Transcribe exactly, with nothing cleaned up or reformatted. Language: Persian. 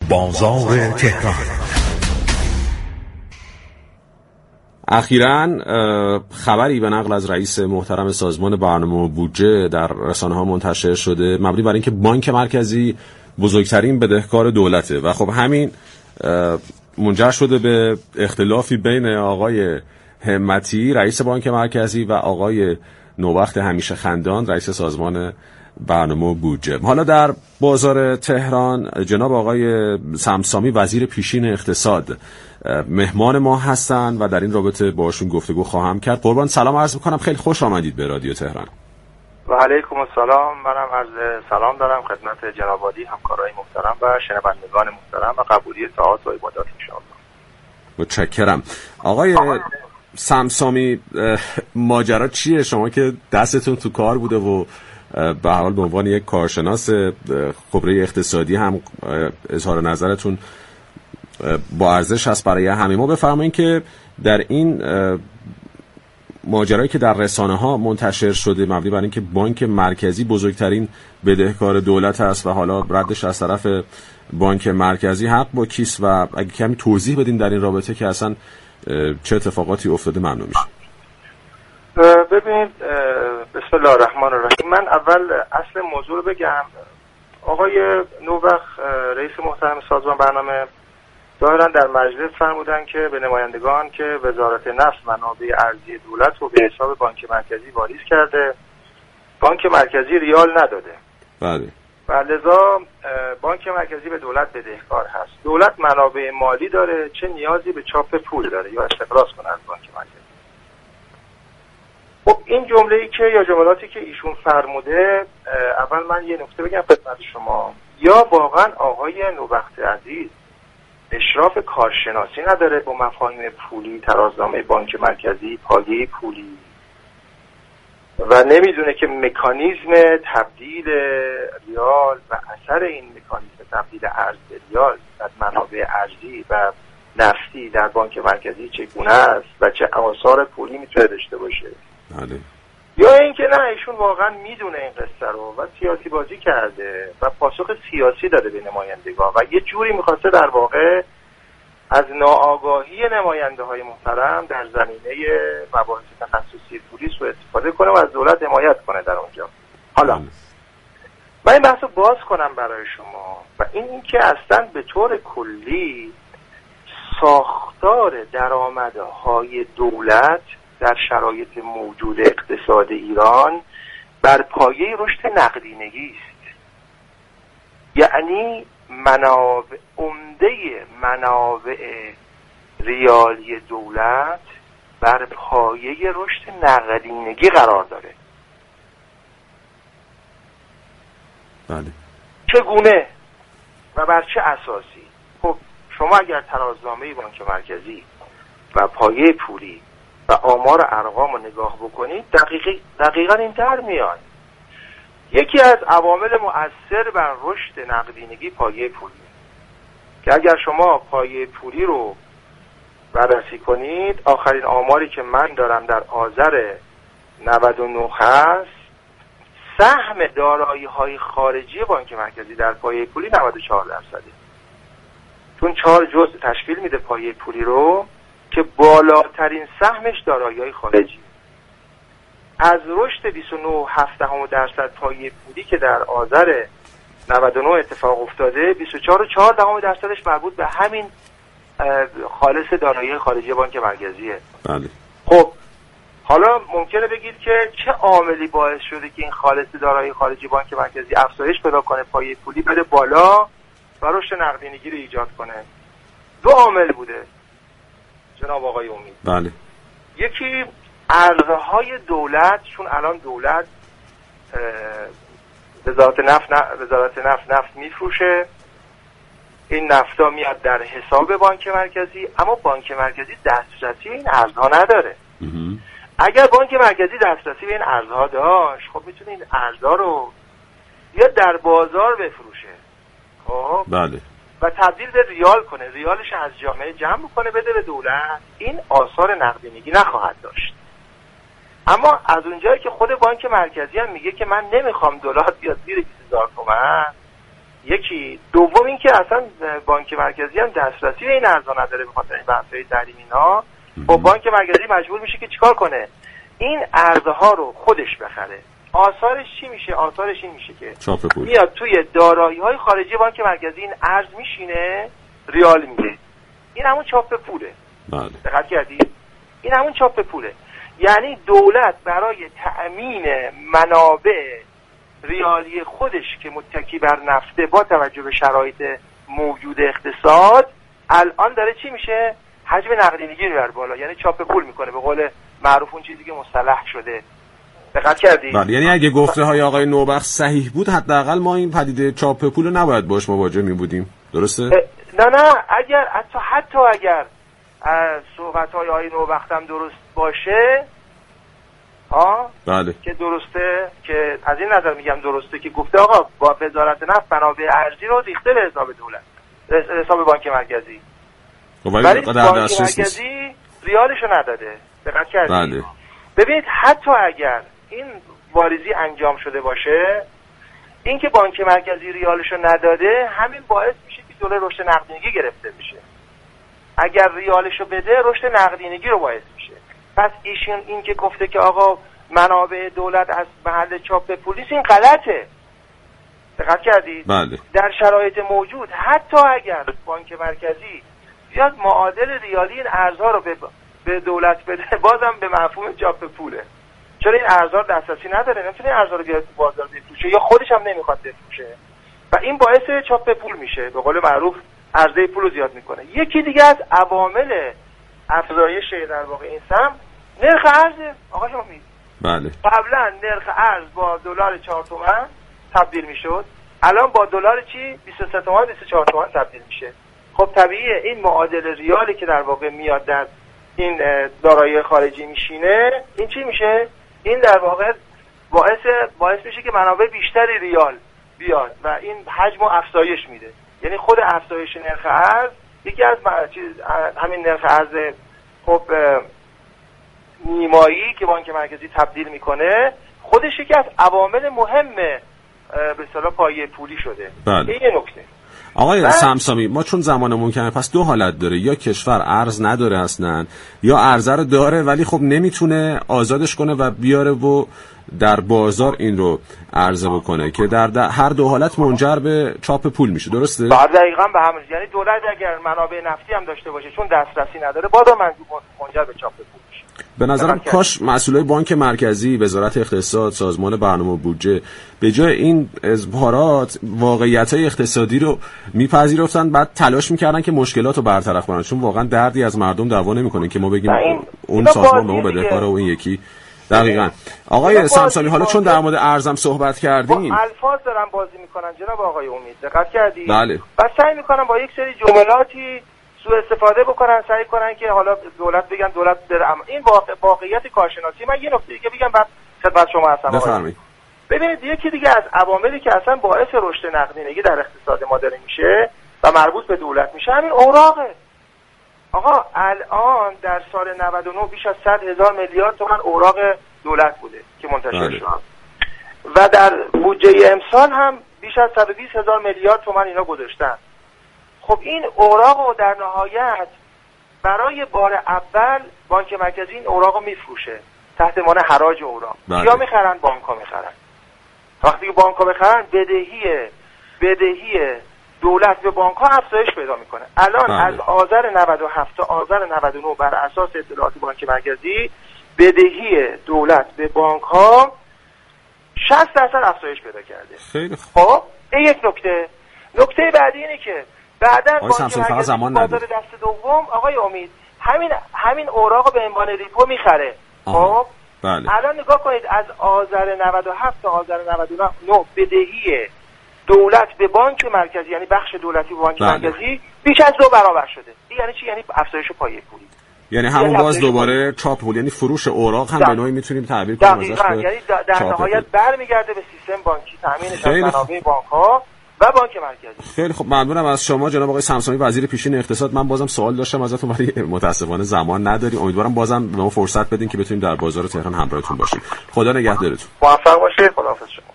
بازار تهران. اخیراً خبری به نقل از رئیس محترم سازمان برنامه و بودجه در رسانه‌ها منتشر شده مبنی بر اینکه بانک مرکزی بزرگترین بدهکار دولته و خب همین منجر شده به اختلافی بین آقای همتی رئیس بانک مرکزی و آقای نوبخت همیشه خندان رئیس سازمان برنامه و بودجه. حالا در بازار تهران جناب آقای سمسامی وزیر پیشین اقتصاد مهمان ما هستن و در این رابطه باشون گفتگو خواهم کرد. قربان سلام عرض میکنم، خیلی خوش آمدید به رادیو تهران. و علیکم السلام. منم عرض سلام دارم خدمت جناب عالی، همکارای محترم و شنوندگان محترم و قبولی طاعات و عبادات ان شاء الله. متشکرم. آقای سمسامی ماجرا چیه؟ شما که دستتون تو کار بوده و به حال به عنوان یک کارشناس خبره اقتصادی هم اظهار نظرتون با ارزش هست برای همه ما. بفرمایید که در این ماجرایی که در رسانه ها منتشر شده مبنی بر اینکه بانک مرکزی بزرگترین بدهکار دولت است و حالا ردش از طرف بانک مرکزی حق با کیست و اگه کمی توضیح بدین در این رابطه که اصلا چه اتفاقاتی افتاده ممنون میشه. ببینید، بسم الله الرحمن الرحیم. من اول اصل موضوع رو بگم. آقای نوبخت رئیس محترم سازمان برنامه ظاهرا در مجلس فرمودن که به نمایندگان که وزارت نفت منابع ارزی دولت رو به حساب بانک مرکزی واریز کرده، بانک مرکزی ریال نداده. بله. و لذا بانک مرکزی به دولت بدهکار هست. دولت منابع مالی داره، چه نیازی به چاپ پول داره یا استخراج کنه از بانک مرکزی. خب این جمله‌ای که یا جملاتی که ایشون فرموده، اول من یه نکته بگم خدمت شما. یا واقعا آقای نوبخت عزیز اشراف کارشناسی نداره با مفاهیم پولی، ترازنامه بانک مرکزی، پایه پولی، و نمیدونه که مکانیزم تبدیل ریال و اثر این مکانیزم تبدیل ارز به ریال در منابع ارزی و نفتی در بانک مرکزی چگونه است و چه آثار پولی میتونه داشته باشه. بله. یا اینکه نه ایشون واقعا میدونه این قصه رو و سیاسی بازی کرده و پاسخ سیاسی داده به نمایندگان و یه جوری میخواسته در واقع از ناآگاهی نماینده های محترم در زمینه مباحث تخصصی پولی سوء استفاده کنه و از دولت حمایت کنه در اونجا. حالا من این بحث رو باز کنم برای شما و این اینکه اصلا به طور کلی ساختار درآمدهای دولت در شرایط موجود اقتصاد ایران بر پایه رشد نقدینگی است. یعنی منابع عمده منابع ریالی دولت بر پایه رشد نقدینگی قرار داره. بله. چگونه و بر چه اساسی؟ خب شما اگر ترازنامه بانک مرکزی و پایه پولی و آمار ارقام رو نگاه بکنید دقیقی دقیقاً این در میاد. یکی از عوامل مؤثر بر رشد نقدینگی پایه پولی که اگر شما پایه پولی رو بررسی کنید، آخرین آماری که من دارم در آذر نود و نه هست، سهم دارایی‌های خارجی بانک مرکزی در پایه پولی نود و چهار درصده. چون چهار جزء تشکیل میده پایه پولی رو که بالاترین سهمش دارایی‌های خارجی. از رشد بیست و نه و هفت دهم درصد پایه پولی که در آذر نود و نه اتفاق افتاده، بیست و چهار و چهار دهم درصدش مربوط به همین خالص دارایی خارجی بانک مرکزیه. بله. خب حالا ممکنه بگید که چه عاملی باعث شده که این خالص دارایی خارجی بانک مرکزی افزایش پیدا کنه، پایه پولی بره بالا و رشد نقدینگی رو ایجاد کنه؟ دو عامل بوده جناب آقای امید. بله. یکی ارزهای دولت، چون الان دولت وزارت نفت وزارت نفت نفت میفروشه، این نفتا میاد در حساب بانک مرکزی، اما بانک مرکزی دسترسی این ارزها نداره. اگر بانک مرکزی دسترسی به این ارزها داشت، خب میتونه این ارزها رو یا در بازار بفروشه، خب بله، و تبدیل به ریال کنه، ریالش از جامعه جمع کنه بده به دولت، این آثار نقدینگی نخواهد داشت. اما از اونجایی که خود بانک مرکزی هم میگه که من نمیخوام دلار بیاد زیر بیست هزار تومان، یکی. دوم این که اصلا بانک مرکزی هم دسترسی به این ارزها نداره به خاطر این بحث‌های تحریم اینا. خب بانک مرکزی مجبور میشه که چیکار کنه؟ این ارزها رو خودش بخره. آثارش چی میشه؟ آثارش این میشه که میاد توی دارایی‌های خارجی بانک مرکزی این ارز میشینه، ریال میده. این همون چاپ پوله. بله. دقت کردید؟ این همون چاپ پوله. یعنی دولت برای تأمین منابع ریالی خودش که متکی بر نفته با توجه به شرایط موجود اقتصاد الان داره چی میشه؟ حجم نقدینگی رو بر بالا، یعنی چاپ پول میکنه، به قول معروف اون چیزی که مصطلح شده. دقت کردید؟ بله، یعنی اگه گفته های آقای نوبخت صحیح بود حداقل ما این پدیده چاپ پول رو نباید باش مواجه می بودیم. درسته؟ نه نه، اگر حتی حتی اگر صحبت های آقای نوبخت هم درست باشه، ها بله، که درسته، که از این نظر میگم درسته که گفته آقا با وزارت نفت منابع ارزی رو ریخته به حساب دولت، به حساب بانک مرکزی، ولی بانک مرکزی ریالشو نداده. دقت کردید؟ بله. ببینید حتی اگر این واریزی انجام شده باشه، این که بانک مرکزی ریالشو نداده همین باعث میشه که جلوی رشد نقدینگی گرفته بشه. اگر ریالشو بده رشد نقدینگی رو باعث میشه. پس ایشون این که گفته که آقا منابع دولت از محل چاپ پولیس، این غلطه. دقت کردید؟ بله. در شرایط موجود حتی اگر بانک مرکزی بیاد معادل ریالی این ارزها رو به به دولت بده، بازم به مفهوم چاپ پوله. چرا این ارزها دسترسی نداره، نمیتونه این ارزها رو بیاد تو بازار بفروشه، یا خودش هم نمیخواد بفروشه و این باعث چاپ پول میشه، به قول معروف عرضه پول رو زیاد میکنه. یکی دیگه از عوامل افزایش در واقع این سهم نرخ ارز. آقای امید، بله، قبلا نرخ ارز با دلار چهار تومن تبدیل میشد، الان با دلار چی بیست و سه تومن بیست و چهار تومن تبدیل میشه. خب طبیعیه این معادل ریالی که در واقع میاد در این دارایی خارجی میشینه، این چی میشه؟ این در واقع باعث باعث میشه که منابع بیشتری ریال بیاد و این حجم افزایش میده. یعنی خود افزایش نرخ ارز یکی از چیز همین نرخ ارز خب نیمایی که بانک مرکزی تبدیل میکنه، خودش یکی از عوامل مهم به اصطلاح پایه پولی شده. بله. این یه نکته. آقای سمسامی، ما چون زمانمون کمه، پس دو حالت داره: یا کشور ارز نداره اصلا، یا ارز رو داره ولی خب نمیتونه آزادش کنه و بیاره و در بازار این رو عرضه بکنه، که در, در هر دو حالت منجر به چاپ پول میشه. درسته؟ بعد دقیقاً به همین، یعنی دولت اگر منابع نفتی هم داشته باشه چون دسترسی نداره، بازم منجر به چاپ پول میشه. به نظرم کاش مسئولای بانک مرکزی، وزارت اقتصاد، سازمان برنامه و بودجه به جای این اظهارات واقعیت‌های اقتصادی رو میپذیرفتن، بعد تلاش میکردن که مشکلات رو برطرف کنن، چون واقعا دردی از مردم دعوا نمیکنه که ما بگیم اون سازمان به ما بدهکاره و این یکی. دقیقاً. آقای سمسامی، حالا چون در مورد ارزم صحبت کردیم، الفاظ دارن بازی میکنن جناب آقای امید، دقت کردید؟ بله. و سعی میکنن با یک سری جملاتی سوء استفاده بکنن، سعی کنن که حالا دولت بگن دولت در ام... این واقع... واقعیت کارشناسی. من یه نکته دیگه بگم بعد خدمت شما هستم. بفرمایید. ببینید یکی دیگه از عواملی که اصلا باعث رشد نقدینگی در اقتصاد ما داره میشه و مربوط به دولت میشه، همین اوراقه. آقا الان در سال نود و نه بیش از صد هزار میلیارد تومان اوراق دولت بوده که منتشر شد و در بودجه امسال هم بیش از صد و بیست هزار میلیارد تومان اینا گذاشتن. خب این اوراق رو در نهایت برای بار اول بانک مرکزی این اوراق رو میفروشه تحت عنوان حراج اوراق. کیا میخرن؟ بانک ها میخرن. وقتی که بانک ها بخرن، بدهی بدهی دولت به بانک ها افزایش پیدا میکنه. الان بله. از آذر نود و هفت تا آذر نود و نه بر اساس اطلاعات بانک مرکزی بدهی دولت به بانک ها شصت درصد افزایش پیدا کرده. خیلی خب این یک نکته. نکته بعدی اینه که بعداً بانک مرکزی بازار دست دوم آقای امید همین همین اوراق به عنوان ریپو میخره. خب بله. الان نگاه کنید از آذر نود و هفت تا آذر نود و نه بدهی دولت به بانک مرکزی، یعنی بخش دولتی به بانک بله. مرکزی بیش از دو برابر شده. این یعنی چی؟ یعنی افزایش پایه پولی. یعنی همون باز دوباره چاپ پول، یعنی فروش اوراق هم به نوعی میتونیم تعبیر کنیم ازش. یعنی در نهایت برمیگرده به سیستم بانکی، تامینش از منابع بانک‌ها و بانک مرکزی. خیلی خب، ممنونم از شما جناب آقای سمسامی، وزیر پیشین اقتصاد. من بازم سوال داشتم ازتون ولی متاسفانه زمان نداریم. امیدوارم بازم به ما فرصت بدین که بتونیم در بازار تهران همراهتون باشیم. خدا نگهدارتون. موفق باشید. خداحافظ شما.